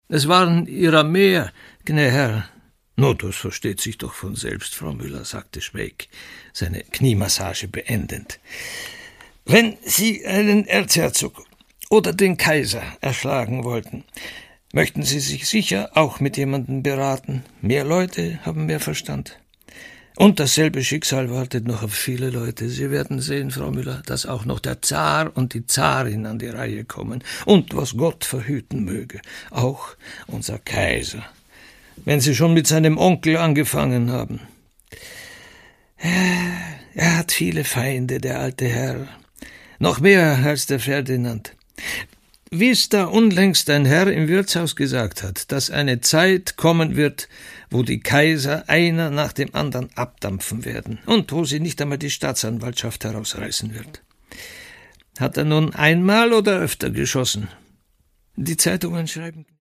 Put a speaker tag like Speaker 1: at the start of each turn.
Speaker 1: Es waren ihrer mehr, gnä Herr. »No, das versteht sich doch von selbst, Frau Müller«, sagte Schweig, seine Kniemassage beendend. »Wenn Sie einen Erzherzog oder den Kaiser erschlagen wollten, möchten Sie sich sicher auch mit jemandem beraten. Mehr Leute haben mehr Verstand. Und dasselbe Schicksal wartet noch auf viele Leute. Sie werden sehen, Frau Müller, dass auch noch der Zar und die Zarin an die Reihe kommen. Und was Gott verhüten möge, auch unser Kaiser, wenn Sie schon mit seinem Onkel angefangen haben. Er hat viele Feinde, der alte Herr. Noch mehr als der Ferdinand. Wie es da unlängst ein Herr im Wirtshaus gesagt hat, dass eine Zeit kommen wird, wo die Kaiser einer nach dem anderen abdampfen werden und wo sie nicht einmal die Staatsanwaltschaft herausreißen wird. Hat er nun einmal oder öfter geschossen? Die Zeitungen schreiben...